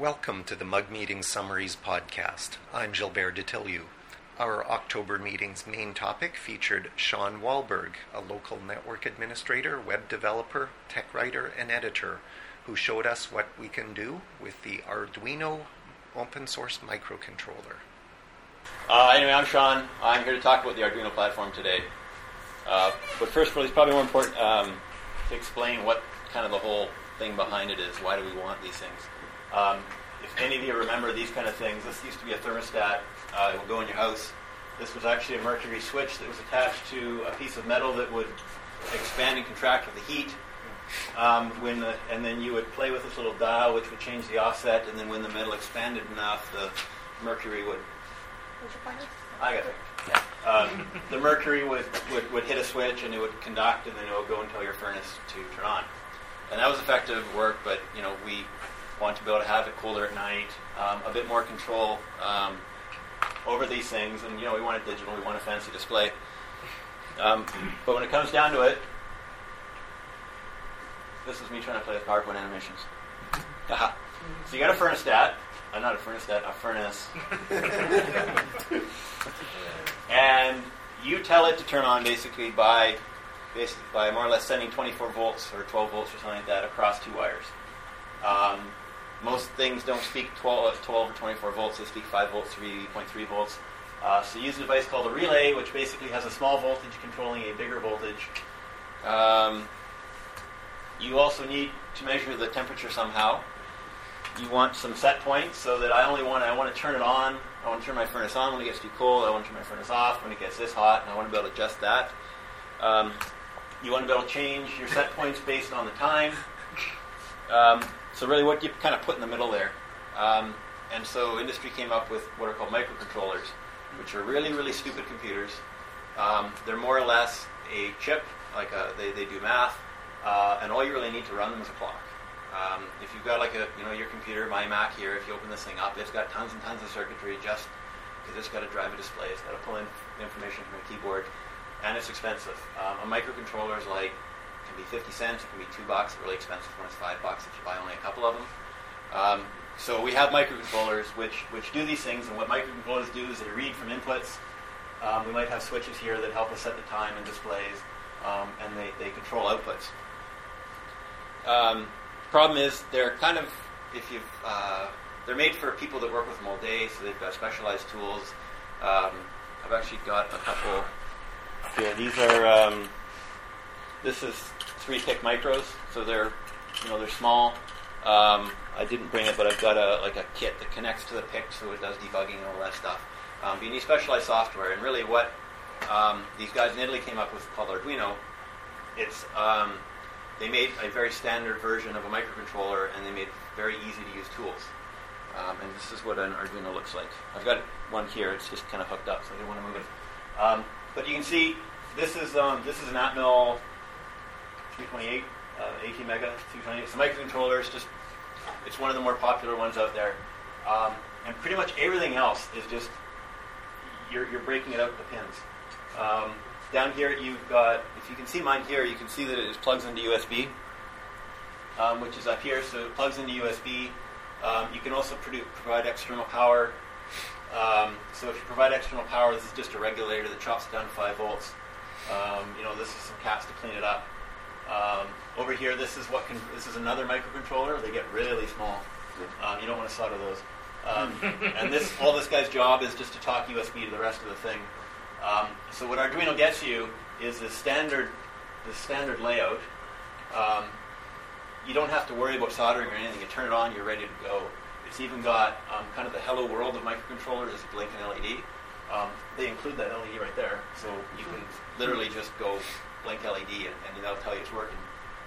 Welcome to the Mug Meetings Summaries podcast. I'm Gilbert Detillieu. Our October meeting's main topic featured Sean Wahlberg, a local network administrator, web developer, tech writer, and editor, who showed us what we can do with the Arduino open source microcontroller. Anyway, I'm Sean. I'm here to talk about the Arduino platform today. But first, it's probably more important to explain what kind of the whole thing behind it is. Why do we want these things? If any of you remember these kind of things, this used to be a thermostat. It would go in your house. This was actually a mercury switch that was attached to a piece of metal that would expand and contract with the heat. And then you would play with this little dial, which would change the offset. And then when the metal expanded enough, the mercury would. I got it. Yeah. The mercury would hit a switch, and it would conduct, and then it would go and tell your furnace to turn on. And that was effective work, but we want to be able to have it colder at night, a bit more control over these things, and we want it digital, we want a fancy display. But when it comes down to it, this is me trying to play with PowerPoint animations. So you got a thermostat, a furnace, and you tell it to turn on basically by more or less sending 24 volts or 12 volts or something like that across two wires. Most things don't speak 12 or 24 volts, they speak 5 volts, 3.3 volts. So use a device called a relay, which basically has a small voltage controlling a bigger voltage. You also need to measure the temperature somehow. You want some set points so that I want to turn it on. I want to turn my furnace on when it gets too cold. I want to turn my furnace off when it gets this hot, and I want to be able to adjust that. You want to be able to change your set points based on the time. So really what you kind of put in the middle there. And so industry came up with what are called microcontrollers, which are really, really stupid computers. They're more or less a chip, they do math, and all you really need to run them is a clock. If you've got your computer, my Mac here, if you open this thing up, it's got tons and tons of circuitry just because it's got to drive a display, it's got to pull in information from a keyboard, and it's expensive. A microcontroller is can be 50 cents, it can be $2, it's really expensive when it's $5 if you buy only a couple of them. So we have microcontrollers which do these things, and what microcontrollers do is they read from inputs. We might have switches here that help us set the time and displays, and they control outputs. Problem is they're kind of, they're made for people that work with them all day, so they've got specialized tools. I've actually got a couple here. These are, this is 3-pick micros, so they're small. I didn't bring it, but I've got a kit that connects to the pick, so it does debugging and all that stuff. But you need specialized software, and really what these guys in Italy came up with called Arduino. It's they made a very standard version of a microcontroller, and they made very easy to use tools. And this is what an Arduino looks like. I've got one here. It's just kind of hooked up, so I didn't want to move it. But you can see this is an Atmel 328, 18 mega 228. It's a microcontroller. It's one of the more popular ones out there. And pretty much everything else is just you're breaking it out with the pins. Down here you've got, if you can see mine here, you can see that it plugs into USB, which is up here. So it plugs into USB. You can also provide external power. So if you provide external power, this is just a regulator that chops it down to 5 volts. This is some caps to clean it up. Over here, this is another microcontroller. They get really small. You don't want to solder those. And all this guy's job is just to talk USB to the rest of the thing. So what Arduino gets you is the standard layout. You don't have to worry about soldering or anything. You turn it on, you're ready to go. It's even got kind of the hello world of microcontrollers, this blinking LED. They include that LED right there, so you can literally just go blink LED and that'll tell you it's working.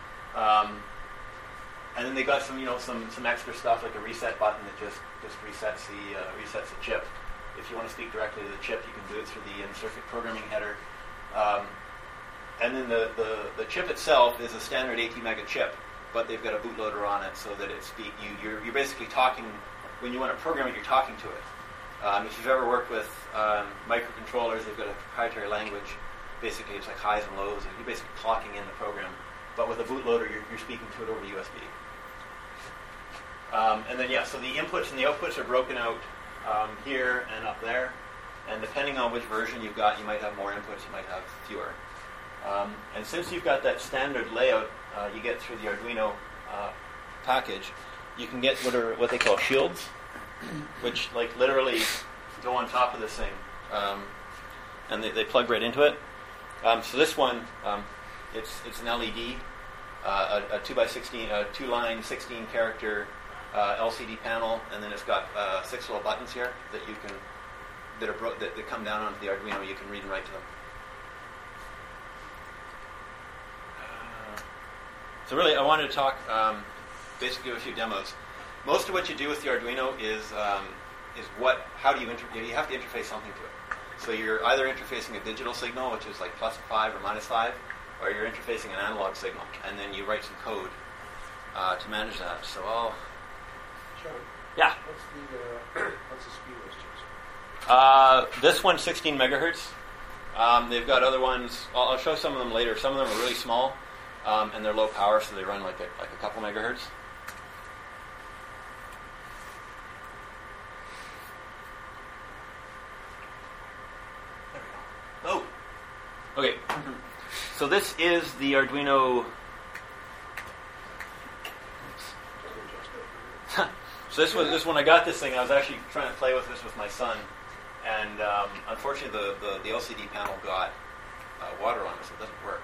And then they got some extra stuff like a reset button that just resets the chip. If you want to speak directly to the chip, you can do it through the in-circuit programming header. And then the chip itself is a standard 80 mega chip, but they've got a bootloader on it so that you're basically talking, when you want to program it, you're talking to it. If you've ever worked with microcontrollers, they've got a proprietary language. Basically, it's like highs and lows, and you're basically clocking in the program. But with a bootloader, you're speaking to it over USB. And then, so the inputs and the outputs are broken out here and up there. And depending on which version you've got, you might have more inputs, you might have fewer. And since you've got that standard layout you get through the Arduino package, you can get what they call shields, which like literally go on top of this thing. And they plug right into it. So this one, it's an LED, a 2x16, 2-line 16-character LCD panel, and then it's got 6 little buttons here that you can that come down onto the Arduino. You can read and write to them. So really, I wanted to talk basically with a few demos. Most of what you do with the Arduino is how do you you have to interface something to it. So you're either interfacing a digital signal, which is like +5 or -5, or you're interfacing an analog signal, and then you write some code to manage that. So I'll... Sean, yeah. What's the speed restrictions? This one's 16 megahertz. They've got other ones. I'll show some of them later. Some of them are really small, and they're low power, so they run like a couple megahertz. Oh, okay. So this is the Arduino. So this when I got this thing, I was actually trying to play with this with my son, and unfortunately the LCD panel got water on it, so it doesn't work.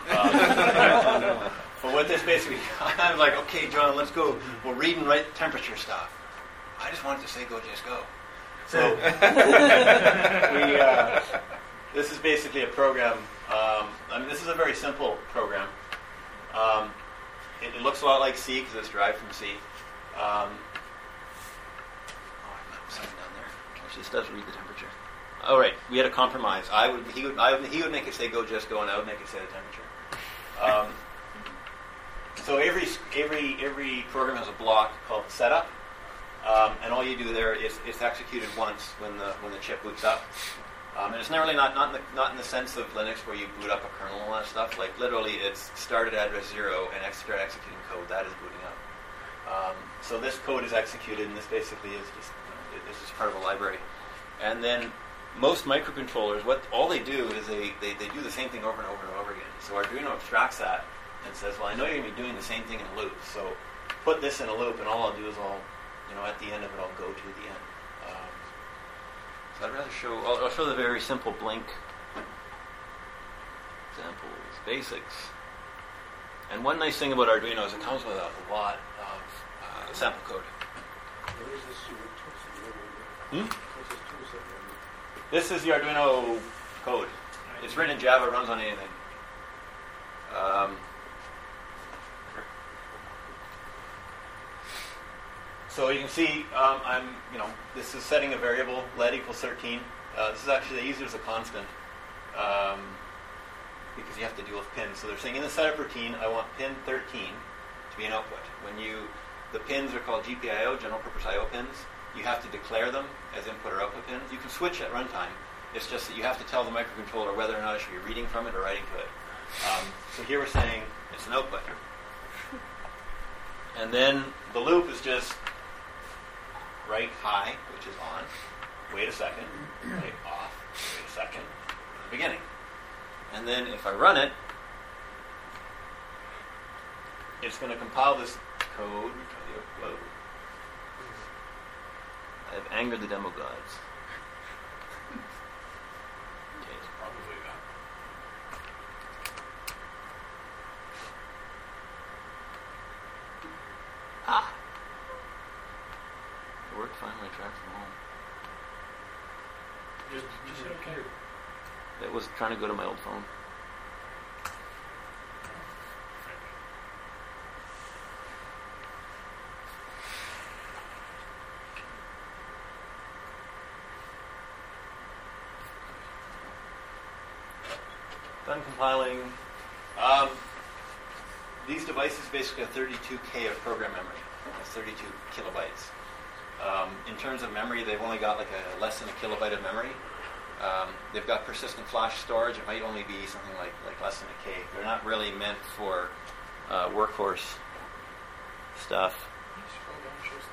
But what this basically, I was like, okay, John, let's go. We'll read and write temperature stuff. I just wanted to say, go, just go. So this is basically a program. This is a very simple program. It looks a lot like C because it's derived from C. Something down there. Actually, this does read the temperature. Oh, right. We had a compromise. He would make it say go, just go, and I would make it say the temperature. So every program has a block called setup, and all you do there is it's executed once when the chip boots up. And it's really not in the sense of Linux where you boot up a kernel and all that stuff. Like literally, it's start at address 0 and start executing code. That is booting up. So this code is executed, and this basically is just this is part of a library. And then most microcontrollers, all they do is they do the same thing over and over and over again. So Arduino abstracts that and says, well, I know you're going to be doing the same thing in a loop, so put this in a loop, and all I'll do is at the end of it, I'll go to the end. So I'd rather I'll show the very simple Blink examples, basics. And one nice thing about Arduino is it comes with a lot of sample code. Where is this tool? This is the Arduino code. It's written in Java, runs on anything. So you can see, this is setting a variable, LED equals 13. This is actually, they use it as a constant because you have to deal with pins. So they're saying in the setup routine, I want pin 13 to be an output. The pins are called GPIO, general purpose I/O pins. You have to declare them as input or output pins. You can switch at runtime. It's just that you have to tell the microcontroller whether or not it should be reading from it or writing to it. So here we're saying it's an output. And then the loop is just write high, which is on, wait a second, write off, wait a second, beginning. And then if I run it, it's going to compile this code. Whoa. I've angered the demo gods. Okay. Probably that. It worked fine when I tried from home. Just hit OK. It was trying to go to my old phone. Done compiling. These devices basically have 32K of program memory. That's 32 kilobytes. In terms of memory, they've only got like less than a kilobyte of memory. They've got persistent flash storage. It might only be something like less than a K. They're not really meant for workhorse stuff. Scroll down, show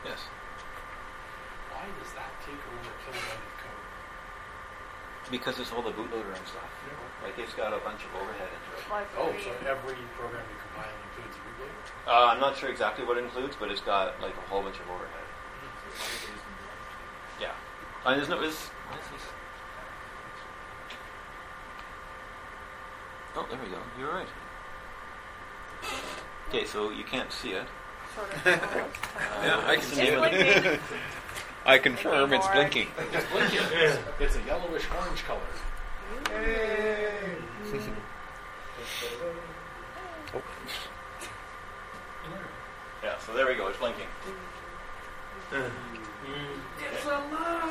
Yes. Why does that take over a kilobyte of code? Because it's all the bootloader and stuff. Like it's got a bunch of overhead into it. Oh, so every program you compile includes a bootloader? I'm not sure exactly what it includes, but it's got like a whole bunch of overhead. Yeah. There's no. Why is this? Oh, there we go. You're right. Okay, so you can't see it. Sort of. Yeah, I can see It's it. blinking. I confirm it's blinking. It's blinking. It's a yellowish orange color. Yeah, so there we go. It's blinking. It's alive!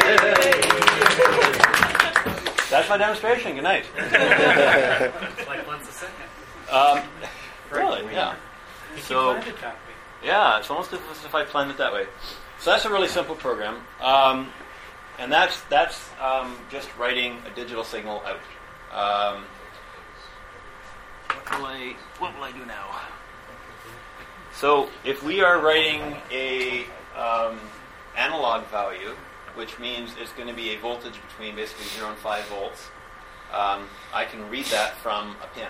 That's my demonstration. Good night. Like once a second. Really? Yeah. So, Planned it that way. yeah, it's almost as if I planned it that way. So that's a really simple program, and that's just writing a digital signal out. What will I do now? So if we are writing a analog value, which means it's going to be a voltage between basically 0 and 5 volts, I can read that from a pin.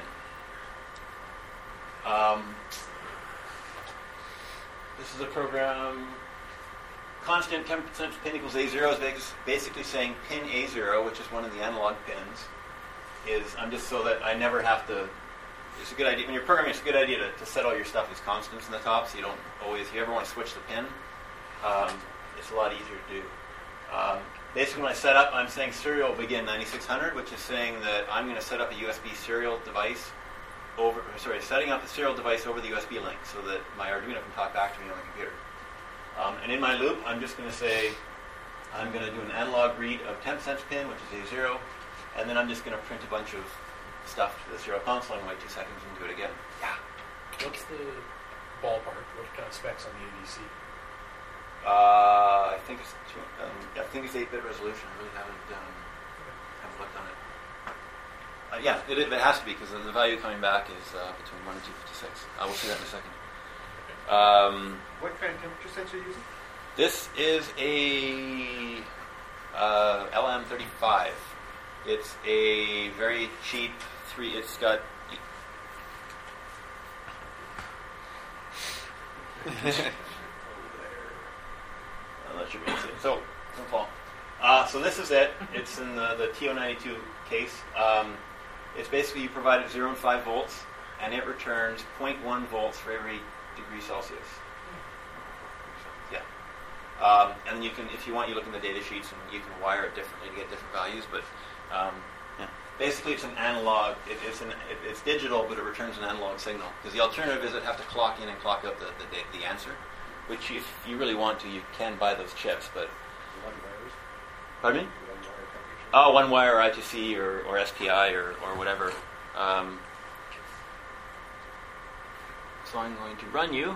This is a program. Constant 10% pin equals A0 is basically saying pin A0, which is one of the analog pins, I'm just so that I never have to. It's a good idea when you're programming. It's a good idea to set all your stuff as constants in the top, so you don't always. If you ever want to switch the pin, it's a lot easier to do. Basically, when I set up, I'm saying serial begin 9600, which is saying that I'm going to set up a USB serial device setting up the serial device over the USB link so that my Arduino can talk back to me on the computer. And in my loop, I'm just going to say, I'm going to do an analog read of 10 cents pin, which is A0, and then I'm just going to print a bunch of stuff to the serial console and wait 2 seconds and do it again. Yeah. What's the ballpark? What kind of specs on the ADC? I think it's 8-bit resolution. I really haven't looked on it. Yeah, it has to be because the value coming back is between 1 and 256. We'll see that in a second. What kind of temperature sensor are you using? This is a LM35. It's a very cheap It's got. Unless you're going to see it. So, don't fall. So this is it. It's in the TO92 case. It's basically you provide it 0 and 5 volts, and it returns 0.1 volts for every degree Celsius. Yeah. And then you can, if you want, you look in the data sheets and you can wire it differently to get different values. But yeah. Basically, it's an analog. It's digital, but it returns an analog signal. Because the alternative is it'd have to clock in and clock out the answer. Which, if you really want to, you can buy those chips. But pardon me? Oh, one wire I2C or SPI or whatever. So I'm going to run you.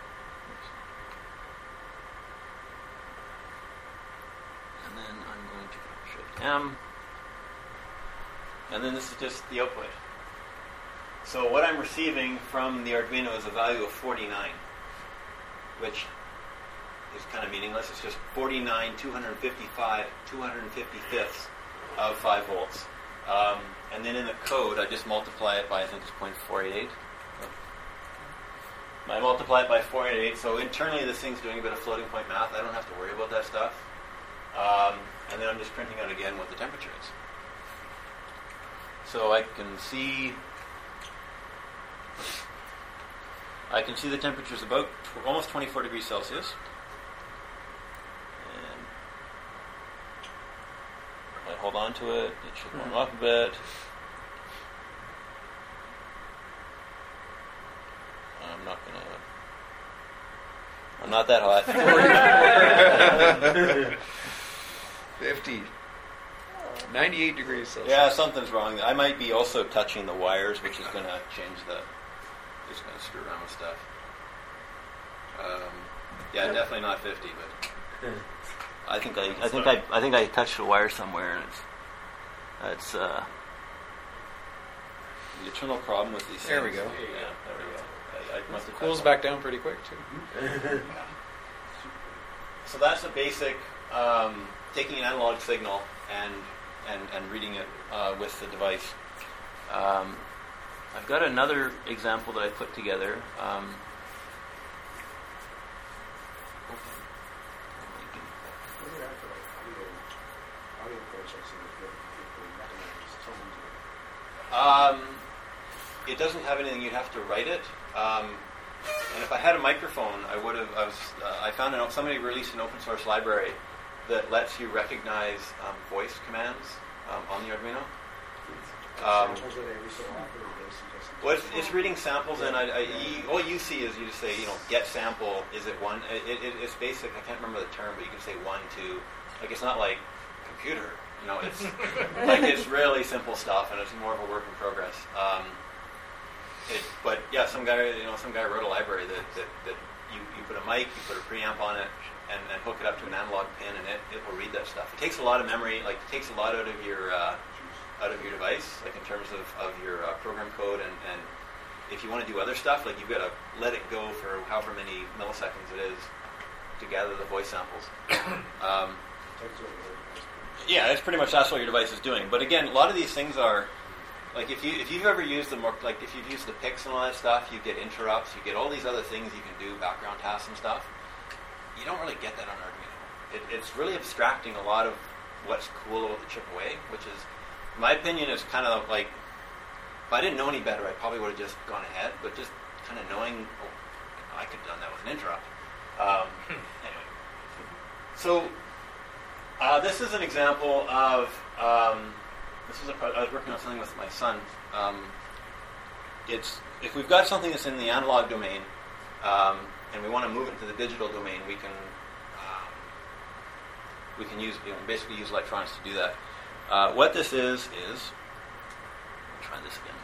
And then I'm going to Shift M. And then this is just the output. So what I'm receiving from the Arduino is a value of 49, which is kind of meaningless. It's just 49 255ths of 5 volts. And then in the code, I just multiply it by, I think it's 0.488. I multiply it by 488. So internally, this thing's doing a bit of floating point math. I don't have to worry about that stuff. And then I'm just printing out again what the temperature is. So I can see the temperature is about almost 24 degrees Celsius. And if I hold on to it, it should warm up a bit. I'm not that hot. 50. 98 degrees Celsius. Yeah, something's wrong. I might be also touching the wires, which is going to change it's going to screw around with stuff. Yeah, definitely not 50, but I think I touched the wire somewhere, and it's the eternal problem with these things. There we go. Yeah, there we go. I must have Cools back down pretty quick too. so that's a basic taking an analog signal and reading it with the device. I've got another example that I put together. It doesn't have anything. You'd have to write it. And if I had a microphone, I found out somebody released an open source library that lets you recognize voice commands on the Arduino. Well, it's reading samples, and all you see is you just say, get sample. Is it one? It's basic. I can't remember the term, but you can say 1, 2. Like, it's not like computer. It's like it's really simple stuff, and it's more of a work in progress. But yeah, some guy wrote a library that you put a mic, you put a preamp on it, and hook it up to an analog pin, and it will read that stuff. It takes a lot of memory. Like, it takes a lot out of your device, like in terms of your program code, and if you want to do other stuff, like, you've got to let it go for however many milliseconds it is to gather the voice samples. Yeah, it's pretty much that's what your device is doing. But again, a lot of these things are like if you've ever used the if you've used the PICs and all that stuff, you get interrupts, you get all these other things you can do, background tasks and stuff. You don't really get that on Arduino. It's really abstracting a lot of what's cool about the chip away, which is, in my opinion, is kind of like, if I didn't know any better, I probably would have just gone ahead. But just kind of knowing, I could have done that with an interrupt. Anyway, so. This is an example of, I was working on something with my son. If we've got something that's in the analog domain, and we want to move it to the digital domain, we can use, basically use electronics to do that. What this is, let me try this again.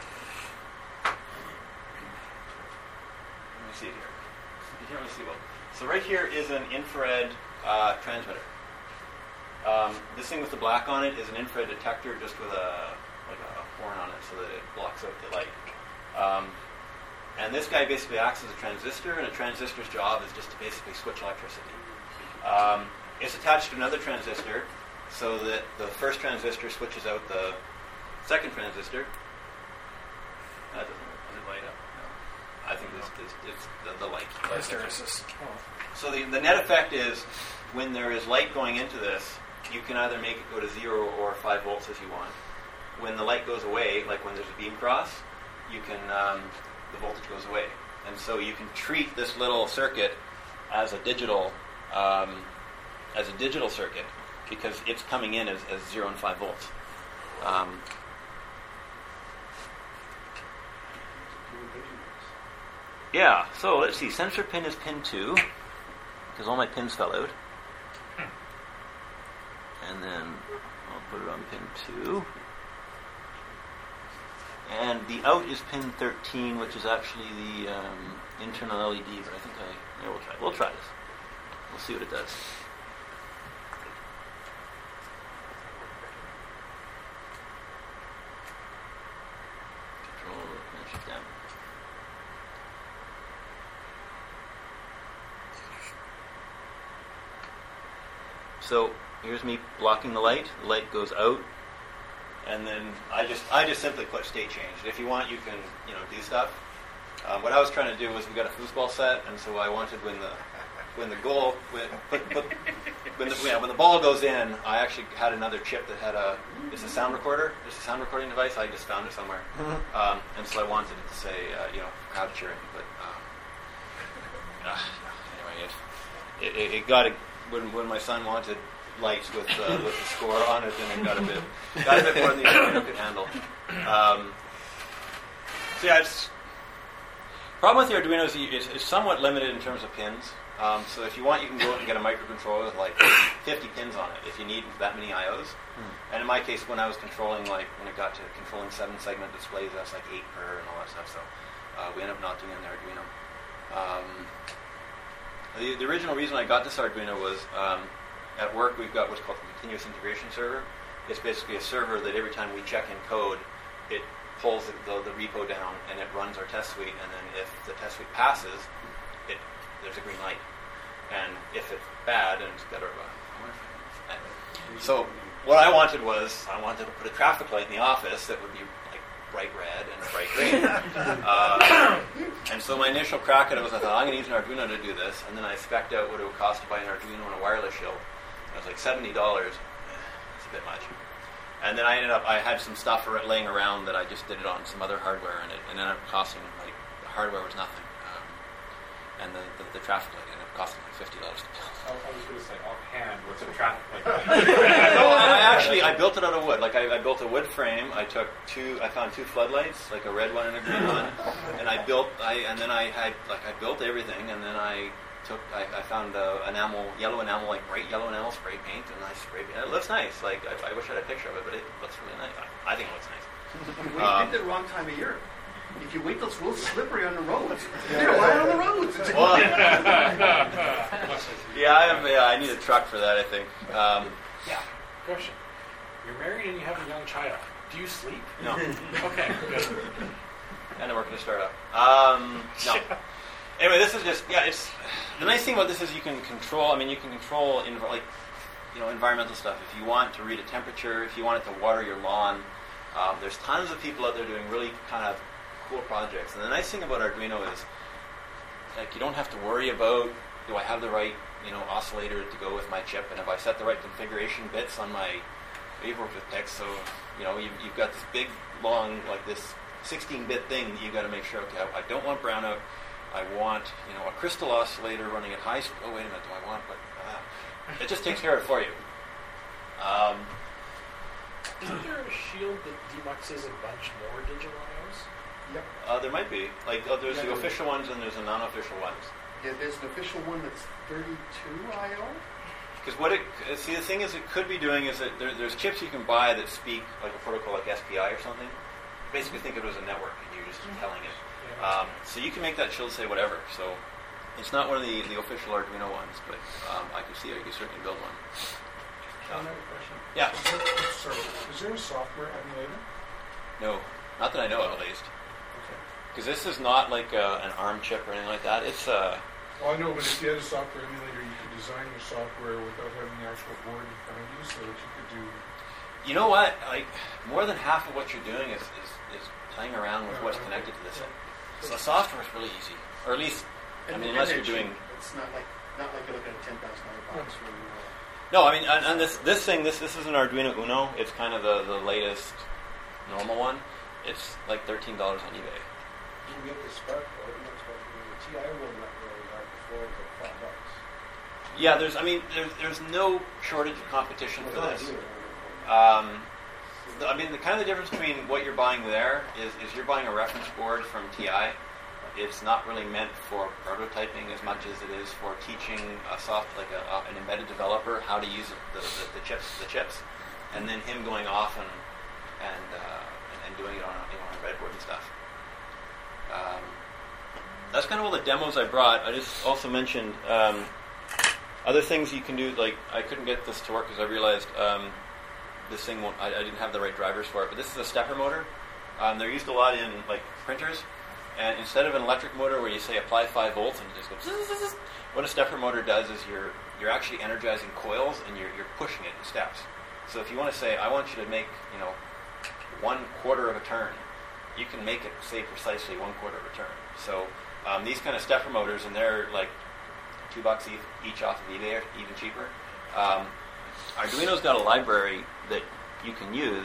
Let me see it here. You can't really see well. So right here is an infrared transmitter. This thing with the black on it is an infrared detector, just with a horn on it, so that it blocks out the light. And this guy basically acts as a transistor, and a transistor's job is just to basically switch electricity. It's attached to another transistor, so that the first transistor switches out the second transistor. That doesn't light up. No. I think it's the light. So the net effect is, when there is light going into this, you can either make it go to 0 or 5 volts if you want. When the light goes away, like when there's a beam cross, you can the voltage goes away, and so you can treat this little circuit as a digital circuit, because it's coming in as 0 and 5 volts. Yeah. So let's see. Sensor pin is pin 2, because all my pins fell out. And then I'll put it on pin 2. And the out is pin 13, which is actually the internal LED. But I think we'll try this. We'll see what it does. Control match it down. So here's me blocking the light. The light goes out, and then I just simply put state change. If you want, you can do stuff. What I was trying to do was, we got a foosball set, and so I wanted when the ball goes in, I actually had another chip that had it's a sound recorder. It's a sound recording device. I just found it somewhere, and so I wanted it to say crowd cheering. But anyway, it got when my son wanted lights with the score on it, and it got a bit more than the Arduino could handle. So yeah, problem with the Arduino is it's somewhat limited in terms of pins. So if you want, you can go out and get a microcontroller with like 50 pins on it if you need that many IOs. And in my case, when I was controlling, when it got to controlling 7-segment displays, that's like 8 per and all that stuff. So we ended up not doing it in the Arduino. The original reason I got this Arduino was at work we've got what's called the continuous integration server. It's basically a server that every time we check in code, it pulls the repo down and it runs our test suite, and then if the test suite passes, there's a green light. and if it's bad, and it's got so what I wanted to put a traffic light in the office that would be like bright red and bright green. And so my initial crack at it was I thought, I'm going to use an Arduino to do this, and then I spec'd out what it would cost to buy an Arduino and a wireless shield. It was like $70. It's a bit much. And then I had some stuff laying around that I just did it on some other hardware, and it ended up costing, like, the hardware was nothing. And the traffic light ended up costing like $50 to build. I was going to say, offhand, what's a traffic light? I built it out of wood. Like I built a wood frame. I found two floodlights, like a red one and a green one, and I built everything, and then I found yellow enamel, like bright yellow enamel spray paint, and I sprayed it. It looks nice. Like I wish I had a picture of it, but it looks really nice. I think it looks nice. Well, you picked the wrong time of year. If you wait till it's real slippery on the roads, you don't want it on the roads. Well, I need a truck for that, I think. Question. You're married and you have a young child. Do you sleep? No. Okay, good. And I work in a startup. No. Anyway, this is just, it's the nice thing about this is you can control environmental stuff. If you want to read a temperature, if you want it to water your lawn, there's tons of people out there doing really kind of cool projects. And the nice thing about Arduino is, like, you don't have to worry about, do I have the right, oscillator to go with my chip, and have I set the right configuration bits on my, we've worked with PICs, so, you've got this big, long, like this 16-bit thing that you've got to make sure, okay, I don't want brownout, I want, a crystal oscillator running at high speed, oh, wait a minute, do I want, it just takes care of it for you. Isn't there a shield that demuxes a bunch more digital IOs? Yep. There might be. There's the official ones and there's the non-official ones. Yeah, there's an official one that's 32 IO. Because the thing is, it could be doing is that there's chips you can buy that speak like a protocol like SPI or something. Basically, think of it as a network, and you're just telling it. So you can make that shield say whatever. So it's not one of the official Arduino ones, but I could see how you could certainly build one. I have a question. Yeah. Is there a software emulator? No, not that I know of, at least. Okay. Because this is not like an ARM chip or anything like that. It's Well, I know, but if you had a software emulator, you could design your software without having the actual board in front of you, so that you could do. You know what? Like, more than half of what you're doing is playing around with what's connected to this. So the software is really easy, or at least, unless you're doing. It's not like you're looking at $10,000 box. No, I mean, and this is an Arduino Uno. It's kind of the latest normal one. It's like $13 on eBay. You can get the Spark board, and that's what the TI one not really hard before, it was like $5. Yeah, there's no shortage of competition for this. The kind of the difference between what you're buying there is you're buying a reference board from TI. It's not really meant for prototyping as much as it is for teaching an embedded developer how to use the chips, and then him going off and doing it on a breadboard and stuff. That's kind of all the demos I brought. I just also mentioned other things you can do. Like, I couldn't get this to work because I realized this thing won't. I didn't have the right drivers for it. But this is a stepper motor. They're used a lot in like printers. And instead of an electric motor where you say apply 5 volts and it just goes zzz, what a stepper motor does is you're actually energizing coils and you're pushing it in steps. So if you want to say, I want you to make 1/4 of a turn, you can make it say precisely 1/4 of a turn. So these kind of stepper motors, and they're like $2 each off of eBay, or even cheaper. Arduino's got a library that you can use.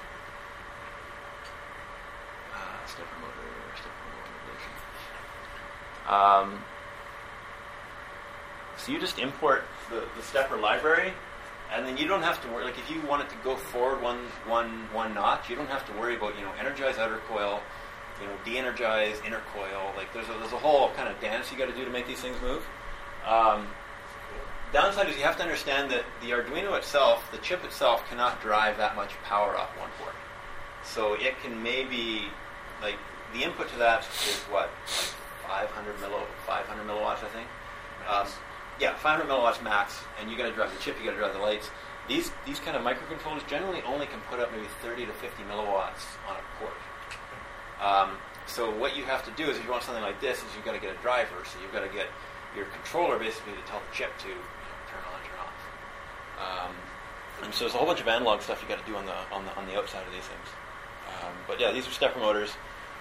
So you just import the stepper library, and then you don't have to worry. Like, if you want it to go forward one notch, you don't have to worry about energize outer coil, de-energize inner coil. Like, there's a whole kind of dance you got to do to make these things move. Downside is you have to understand that the Arduino itself, the chip itself, cannot drive that much power off one port. So it can maybe, like, the input to that is what, like 500 milliwatts, I think. 500 milliwatts max, and you got to drive the chip, you got to drive the lights. These kind of microcontrollers generally only can put up maybe 30 to 50 milliwatts on a port. So what you have to do is, if you want something like this, is you've got to get a driver. So you've got to get your controller basically to tell the chip to turn on, turn off. And so there's a whole bunch of analog stuff you got to do on the outside of these things. But yeah, these are stepper motors.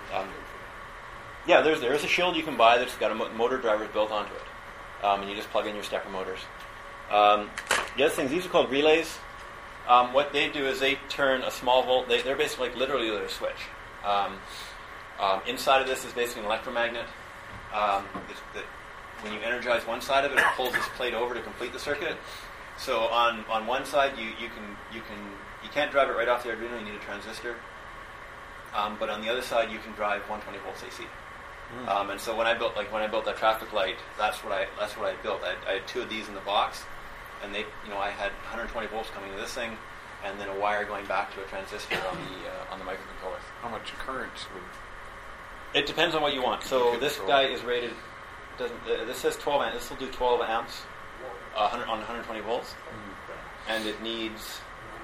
Yeah, there is a shield you can buy that's got a motor driver built onto it, and you just plug in your stepper motors. The other things, these are called relays. What they do is they turn a small volt. They're basically like literally a switch. Inside of this is basically an electromagnet. When you energize one side of it, it pulls this plate over to complete the circuit. So on one side, you can't drive it right off the Arduino. You need a transistor. But on the other side, you can drive 120 volts AC. And so when I built that traffic light, that's what I built. I had two of these in the box, and I had 120 volts coming to this thing, and then a wire going back to a transistor on the microcontroller. How much current would... It depends on what you want. So this guy is rated. This says 12 amps. This will do 12 amps on 120 volts, and it needs.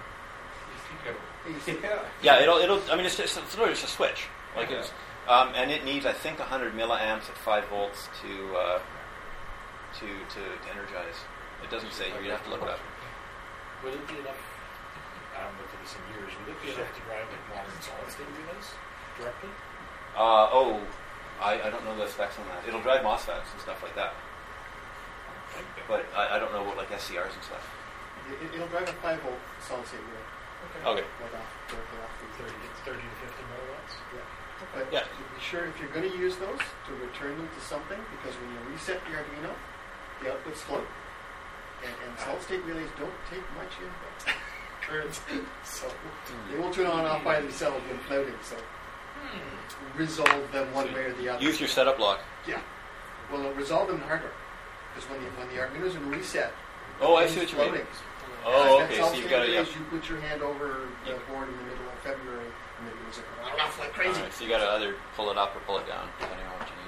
Yeah, it'll. I mean, it's literally just a switch. Like it's, and it needs, I think, 100 milliamps at 5 volts to energize. It doesn't say here. You have to look it up. Would it be enough? I haven't looked at this in years. Would it be enough to drive like modern solid-state relays directly? I don't know the specs on that. It'll drive MOSFETs and stuff like that. But I don't know what like SCRs and stuff. It'll drive a 5-volt solid-state relay. Okay. Right off 30 to 50 milliwatts? Yeah. But be sure if you're going to use those, to return them to something, because when you reset the Arduino, the outputs float. And solid-state relays don't take much input current. So they will turn on and off by themselves when floating. So resolve them one way or the other. Use your setup block. Yeah. Well, resolve them in hardware. Because when the Arduino's in reset, oh, I see what you mean. Oh, okay. So you've got to. You put your hand over the board in the middle of February, and it was off like crazy. Right, so you got to either pull it up or pull it down, depending on what you need.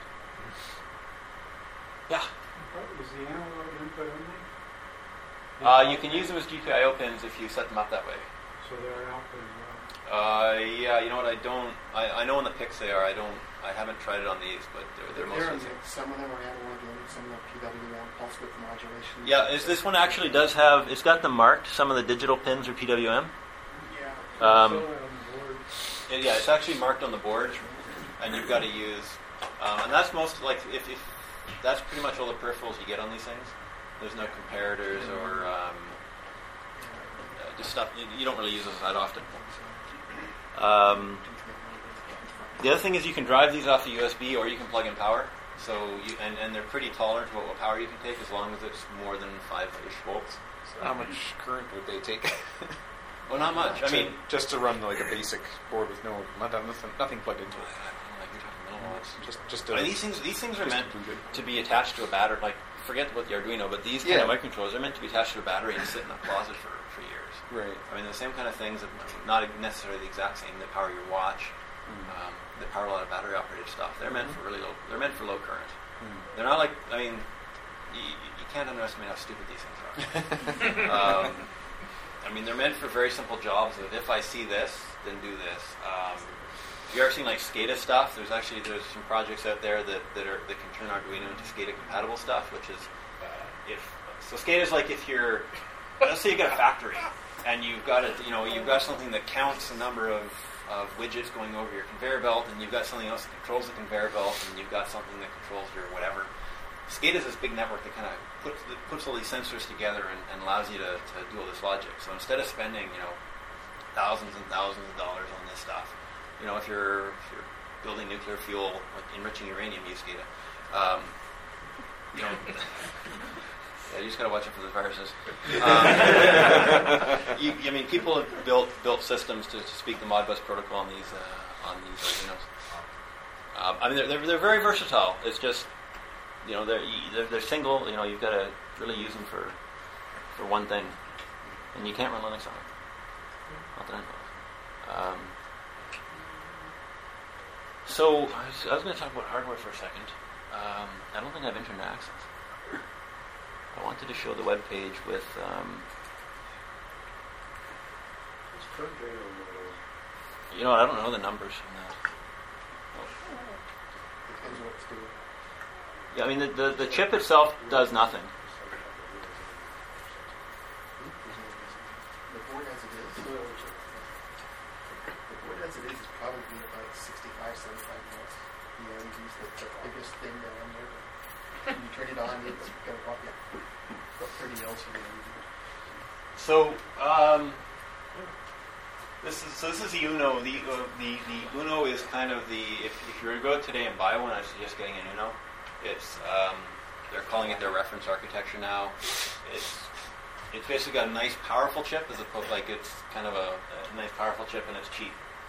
Yeah. Is the analog input only? You can use them as GPIO pins if you set them up that way. So they're output as well. Yeah. You know what? I don't. I know in the PICs they are. I haven't tried it on these, but they're mostly. Some of them are analog and some are PWM, pulse width modulation. Yeah, this one actually does have. It's got them marked. Some of the digital pins are PWM. Yeah. It's actually marked on the board, and you've got to use. And that's most like if that's pretty much all the peripherals you get on these things. There's no comparators or just stuff. You don't really use those that often. The other thing is you can drive these off the USB or you can plug in power. So and they're pretty tolerant to what power you can take as long as it's more than 5-ish volts. So how much current would they take? Well, not much. I mean, just to run like a basic board with nothing plugged into it. These things are meant to be attached to a battery. Like, forget about the Arduino, but these kind of microcontrollers are meant to be attached to a battery and sit in a closet for years. Right. I mean, the same kind of things, not necessarily the exact same, that power your watch, that power a lot of battery operated stuff. They're meant for really low. They're meant for low current. They're not like. I mean, you can't underestimate how stupid these things are. I mean, they're meant for very simple jobs. That if I see this, then do this. If you've ever seen like SCADA stuff, there's some projects out there that can turn Arduino into SCADA compatible stuff, which is SCADA is like if you're, let's say you got a factory and you've got something that counts the number of widgets going over your conveyor belt, and you've got something else that controls the conveyor belt, and you've got something that controls your whatever. SCADA is this big network that kind of puts all these sensors together and allows you to do all this logic. So instead of spending thousands and thousands of dollars on this stuff, if you're building nuclear fuel, like enriching uranium, use SCADA. Yeah, you just gotta watch out for the viruses. I mean, people have built systems to speak the Modbus protocol on these Arduinos. I mean, they're very versatile. It's just they're single. You've got to really use them for one thing, and you can't run Linux on them. Not that I know of. So I was going to talk about hardware for a second. I don't think I have internet access. I wanted to show the web page with. I don't know the numbers on that. Depends what it's doing. Yeah, I mean, the chip itself does nothing. The board as it is. The board as it is probably about 65, 75 volts. The LEDs, the biggest thing down there. When you turn it on, it's got about 30 mils for the LED. So, this is the Uno. The Uno is kind of the, if you were to go out today and buy one, I suggest getting an Uno. It's they're calling it their reference architecture now. It's basically got a nice powerful chip as opposed, like it's kind of a nice powerful chip and it's cheap.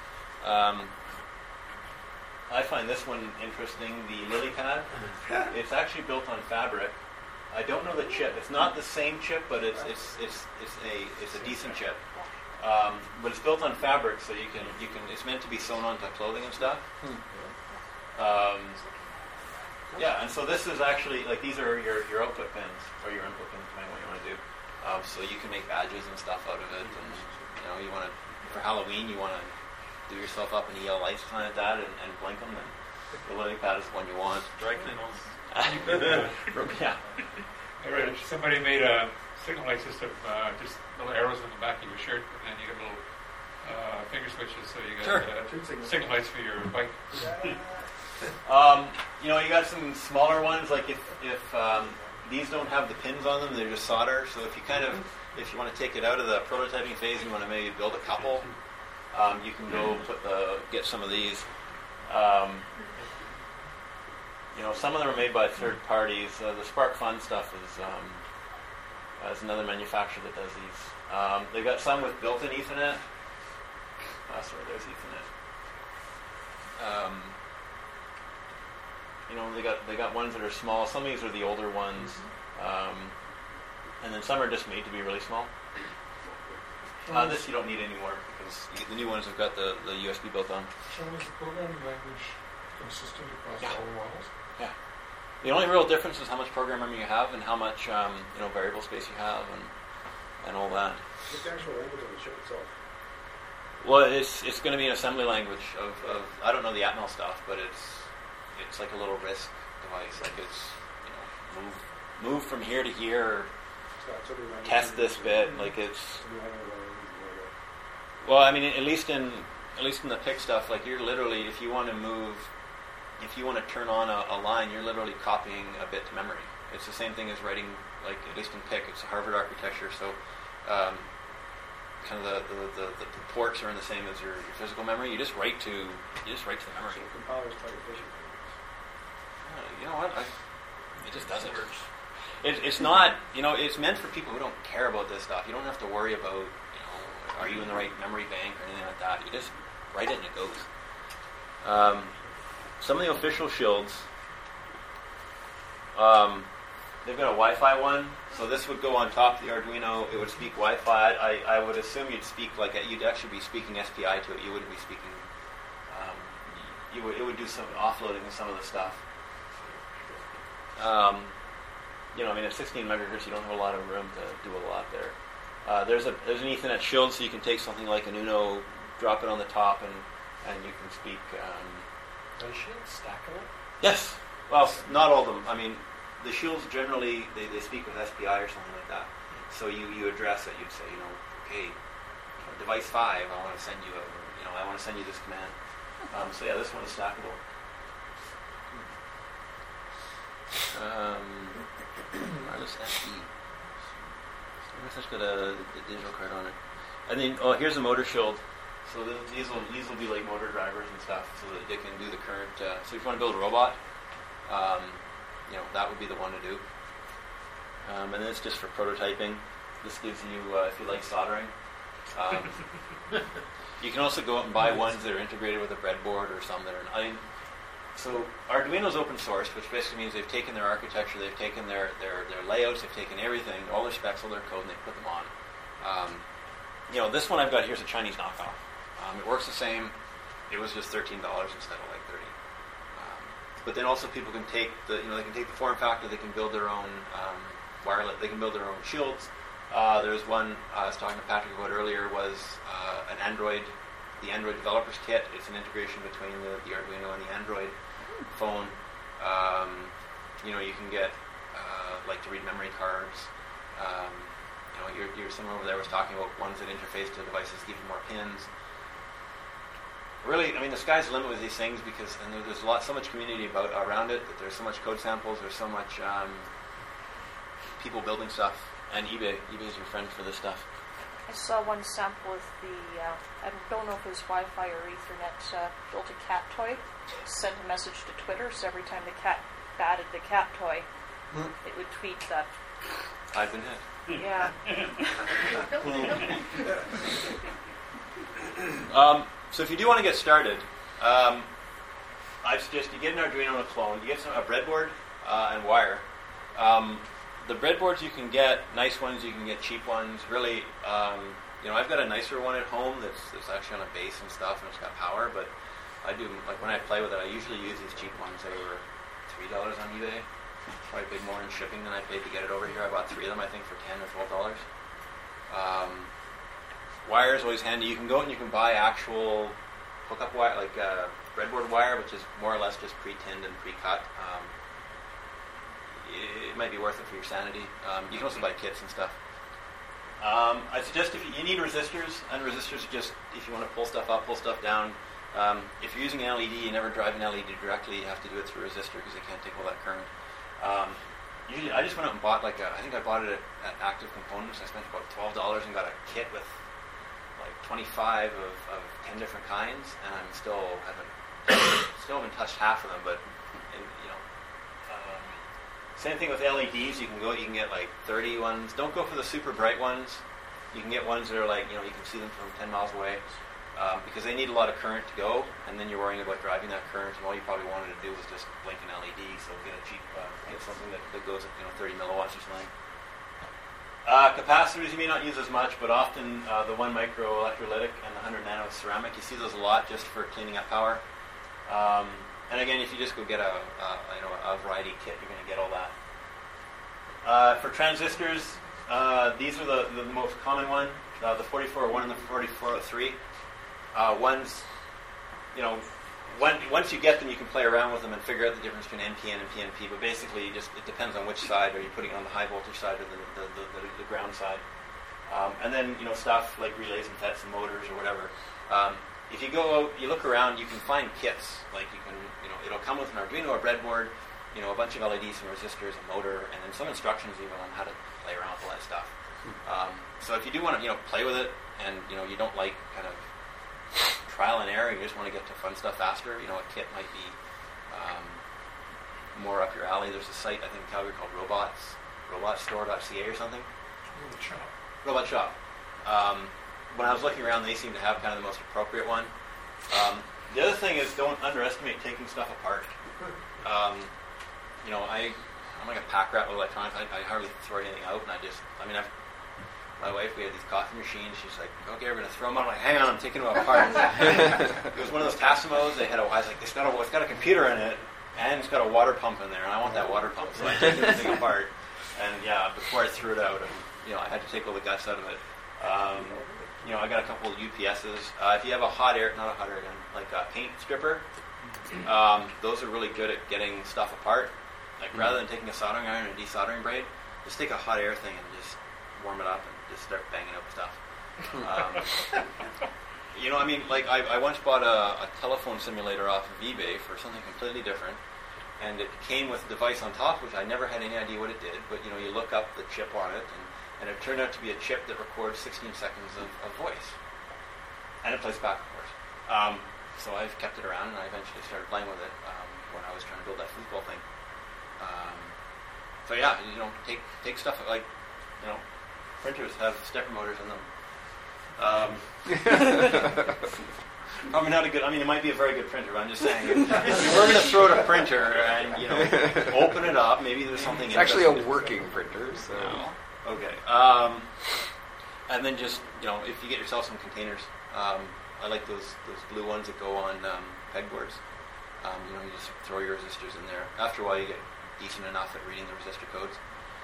I find this one interesting, the LilyPad. It's actually built on fabric. I don't know the chip. It's not the same chip, but it's a decent chip. But it's built on fabric, so you can it's meant to be sewn onto clothing and stuff. Yeah, and so this is actually, like, these are your output pins, or your input pins, depending on what you want to do. So you can make badges and stuff out of it, and you want to, for Halloween, you want to do yourself up an EL light sign at that and blink them, and the LilyPad is the one you want. Dry clean also. Yeah. I read somebody made a signal light system, just little arrows on the back of your shirt, and then you get little finger switches, so you got signal lights for your bike. You got some smaller ones, like if these don't have the pins on them, they're just solder. So if you want to take it out of the prototyping phase, you want to maybe build a couple, you can go get some of these. Some of them are made by third parties. The Spark Fun stuff is another manufacturer that does these. They've got some with built-in Ethernet. There's Ethernet. They got ones that are small. Some of these are the older ones, and then some are just made to be really small. This you don't need anymore because the new ones have got the USB built on. Sean, is the programming language consistent across all the models? Yeah. The only real difference is how much program memory you have and how much variable space you have and all that. What's the actual language of the chip itself? Well, it's going to be an assembly language of I don't know the Atmel stuff, but it's like a little RISC device. Like it's move from here to here, test this bit. Like it's. Well, I mean, at least in the PIC stuff, like you're literally, if you want to turn on a line, you're literally copying a bit to memory. It's the same thing as writing, like at least in PIC, it's a Harvard architecture, so kind of the ports are in the same as your physical memory. You just write to the memory. So compiler's quite efficient. You know what? It just doesn't. It's not. It's meant for people who don't care about this stuff. You don't have to worry about. Are you in the right memory bank or anything like that? You just write it and it goes. Some of the official shields, they've got a Wi-Fi one, so this would go on top of the Arduino. It would speak Wi-Fi. I would assume you'd actually be speaking SPI to it. You wouldn't be speaking. It would do some offloading of some of the stuff. At 16 megahertz, you don't have a lot of room to do a lot there. There's an Ethernet shield, so you can take something like an Uno, drop it on the top, and you can speak. Are the shields stackable? Yes. Well, not all of them. I mean, the shields generally they speak with SPI or something like that. So you address it. You'd say, okay, device 5. I want to send you this command. So yeah, this one is stackable. Wireless SD. I guess that's got a digital card on it. And then, here's a motor shield. So these will be like motor drivers and stuff, so that they can do the current. So if you want to build a robot, that would be the one to do. And then it's just for prototyping. This gives you, if you like soldering. You can also go out and buy ones that are integrated with a breadboard or some that are. So Arduino's open source, which basically means they've taken their architecture, they've taken their layouts, they've taken everything, all their specs, all their code, and they put them on. This one I've got here is a Chinese knockoff. It works the same. It was just $13 instead of like $30. But then also people can take the form factor. They can build their own wireless. They can build their own shields. There's one I was talking to Patrick about earlier was an Android. The Android Developers Kit. It's an integration between the Arduino and the Android phone. You can get like to read memory cards. Your someone over there was talking about ones that interface to devices, give you more pins. Really, the sky's the limit with these things because there's so much community around it. That there's so much code samples. There's so much people building stuff, and eBay's your friend for this stuff. I saw one sample of the, I don't know if it was Wi-Fi or Ethernet, built a cat toy, sent a message to Twitter, so every time the cat batted the cat toy, it would tweet that. I've been hit. Yeah. So if you do want to get started, I suggest you get an Arduino and a clone. You get a breadboard and wire. The breadboards you can get, nice ones, you can get cheap ones. Really, I've got a nicer one at home that's actually on a base and stuff, and it's got power. But I do, like when I play with it, I usually use these cheap ones. They were $3 on eBay. Probably paid more in shipping than I paid to get it over here. I bought 3 of them, I think, for $10 or $12. Wire is always handy. You can go out and you can buy actual hookup wire, like breadboard wire, which is more or less just pre-tinned and pre-cut. It might be worth it for your sanity. You can also buy kits and stuff. I suggest if you need resistors, and resistors are just if you want to pull stuff up, pull stuff down. If you're using an LED, you never drive an LED directly. You have to do it through a resistor because they can't take all that current. Usually, I just went out and bought I think I bought it at Active Components. I spent about $12 and got a kit with like 25 of 10 different kinds, and I still haven't touched half of them. But same thing with LEDs. You can get like 30 ones. Don't go for the super bright ones. You can get ones that are like you can see them from 10 miles away. Because they need a lot of current to go, and then you're worrying about driving that current, and all you probably wanted to do was just blink an LED, so get a cheap, get something that goes at 30 milliwatts or something. Capacitors you may not use as much, but often the 1 micro electrolytic and the 100 nano ceramic, you see those a lot just for cleaning up power. And again, if you just go get a variety kit, you're going to get all that. For transistors, these are the most common one, the 4401 and the 4403. Once you get them, you can play around with them and figure out the difference between NPN and PNP. But basically, it depends on which side. Are you putting it on the high voltage side or the ground side? And then stuff like relays and FETs and motors or whatever. If you go out, you look around, you can find kits. Like it'll come with an Arduino, a breadboard, a bunch of LEDs, some resistors, a motor, and then some instructions even on how to play around with all that stuff. So if you do want to play with it, and you don't like kind of trial and error, you just want to get to fun stuff faster, a kit might be more up your alley. There's a site, I think, in Calgary called robotstore.ca or something. Robot Shop. When I was looking around, they seem to have kind of the most appropriate one. The other thing is don't underestimate taking stuff apart. I'm like a pack rat with electronics. I hardly throw anything out, and my wife, we had these coffee machines. She's like, okay, we're going to throw them out. I'm like, hang on, I'm taking them apart. It was one of those Tassimo's. I was like, it's got a computer in it, and it's got a water pump in there, and I want that water pump. So I took everything apart. And before I threw it out, I had to take all the guts out of it. I got a couple of UPSs. If you have not a hot air gun, like a paint stripper, those are really good at getting stuff apart. Like rather than taking a soldering iron and a desoldering braid, just take a hot air thing and just warm it up and just start banging up stuff. I once bought a telephone simulator off of eBay for something completely different, and it came with a device on top, which I never had any idea what it did, but you look up the chip on it, and it turned out to be a chip that records 16 seconds of voice. And it plays back, of course. So I've kept it around, and I eventually started playing with it when I was trying to build that foosball thing. Take stuff like, printers have stepper motors in them. Probably not a good. It might be a very good printer, but I'm just saying, if you were going to throw out a printer and open it up, maybe there's something. It's actually a working printer, so. No. Okay. And then just if you get yourself some containers, I like those blue ones that go on pegboards. You just throw your resistors in there. After a while, you get decent enough at reading the resistor codes.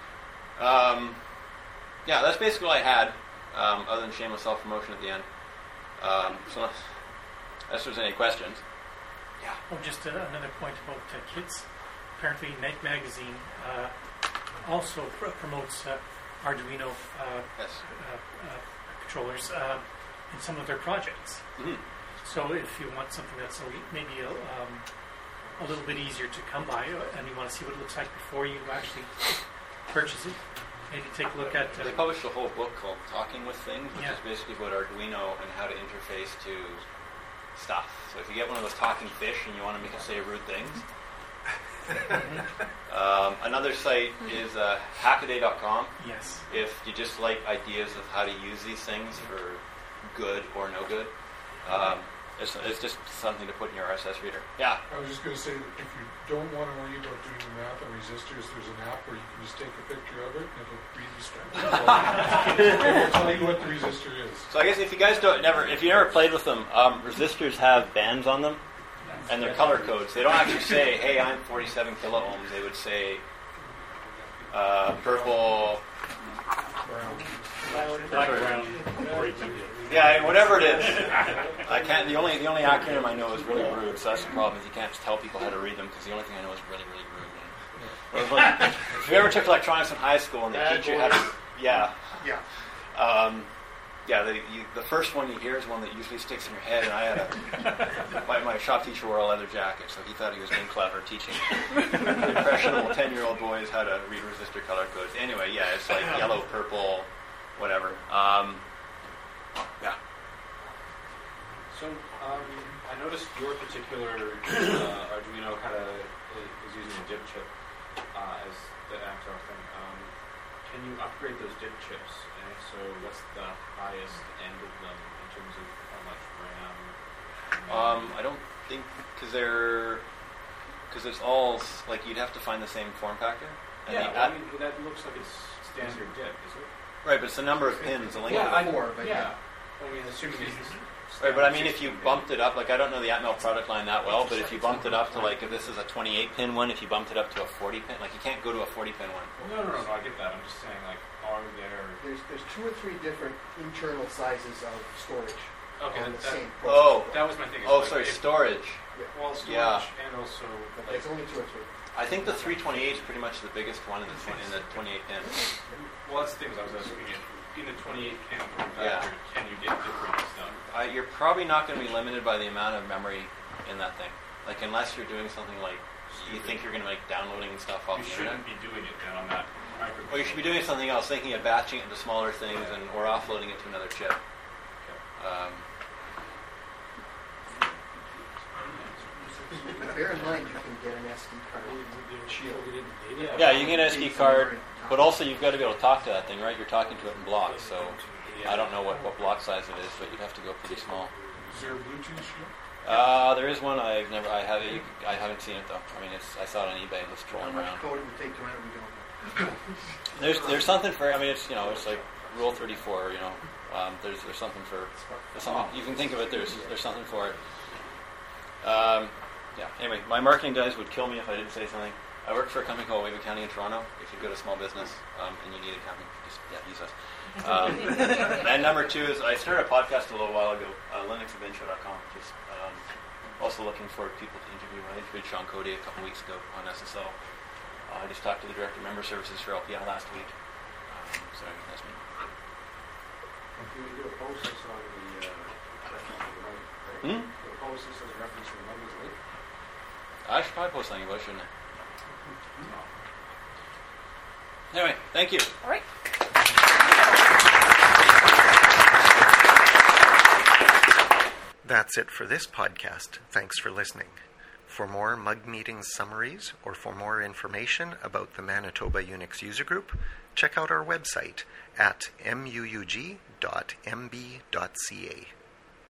That's basically all I had, other than shameless self-promotion at the end. So unless there's any questions. Yeah. Oh, just another point about kits. apparently Night Magazine also promotes Arduino controllers in some of their projects. Mm-hmm. So if you want something that's maybe a little bit easier to come by, and you want to see what it looks like before you actually purchase it, maybe take a look at... They published a whole book called Talking with Things, which is basically about Arduino and how to interface to stuff. So if you get one of those talking fish and you want to make it say rude things... another site is hackaday.com. Yes. If you just like ideas of how to use these things for good or no good. It's just something to put in your RSS reader. Yeah. I was just going to say that if you don't want to worry about doing the math on resistors, there's an app where you can just take a picture of it and it'll read the strategy. It'll tell you what the resistor is. So I guess if you guys if you never played with them, resistors have bands on them and they're color codes. They don't actually say, hey, I'm 47 kilo ohms. They would say purple, Brown. yeah, whatever it is. I can't. The only acronym I know is really rude. So that's the problem. Is you can't just tell people how to read them because the only thing I know is really, really rude. Like, if you ever took electronics in high school and they teach you how to, the first one you hear is one that usually sticks in your head. And I had my shop teacher wore a leather jacket, so he thought he was being clever teaching impressionable 10-year-old boys how to read resistor color codes. Anyway, yeah, it's like yellow, purple, whatever. Yeah. So I noticed your particular Arduino is using a DIB chip as the Actor thing. Can you upgrade those DIB chips? And if so, what's the highest end of them in terms of how much RAM? I don't think because it's all like you'd have to find the same form factor. And I mean that looks like it's standard DIB, is it? Right, but it's the number of pins. I mean, assuming it's right, but I mean, if you bumped it up, like I don't know the Atmel product line that well, but if you bumped it up to like if this is a 28-pin one, if you bumped it up to a 40-pin, like you can't go to a 40-pin one. No, I get that. I'm just saying, like, are there? There's 2 or 3 different internal sizes of storage. Okay, on the same. That was my thing. Sorry, storage. Yeah. Well, storage and also. But it's only 2 or 3. I think the 328 is pretty much the biggest one in the 28-pin. Well, that's the thing. I was asking you. In the 28-pin form factor, can you get different stuff? You're probably not going to be limited by the amount of memory in that thing. Like, unless you're doing something like you think you're going to make downloading stuff off the internet. You shouldn't be doing it then on that microcontroller. Well, you should be doing something else, thinking of batching it into smaller things or offloading it to another chip. Okay. Bear in mind, you can get an SD card. Yeah, you can get an SD card, but also you've got to be able to talk to that thing, right? You're talking to it in blocks, so I don't know what block size it is, but you'd have to go pretty small. Is there a Bluetooth shield? There is one. I haven't seen it though. I mean, I saw it on eBay. It's trolling around. How much code it would take to enter, we don't know. There's something for. I mean, it's it's like Rule 34. There's something for. There's something you can think of it. There's something for it. Yeah. Anyway, my marketing guys would kill me if I didn't say something. I work for a company called Wave Accounting in Toronto. If you've got a small business and you need accounting, just use us. And number 2 is I started a podcast a little while ago, linuxadventure.com. Just also looking for people to interview. I interviewed Sean Cody a couple weeks ago on SSL. I just talked to the director of member services for LPL last week. So that's me. Can you do a post on the reference to the mug? A post on the reference to the mug is link? I should probably post something about it, shouldn't I? Anyway, thank you. All right. That's it for this podcast. Thanks for listening. For more Mug Meetings summaries or for more information about the Manitoba Unix User Group, check out our website at muug.mb.ca.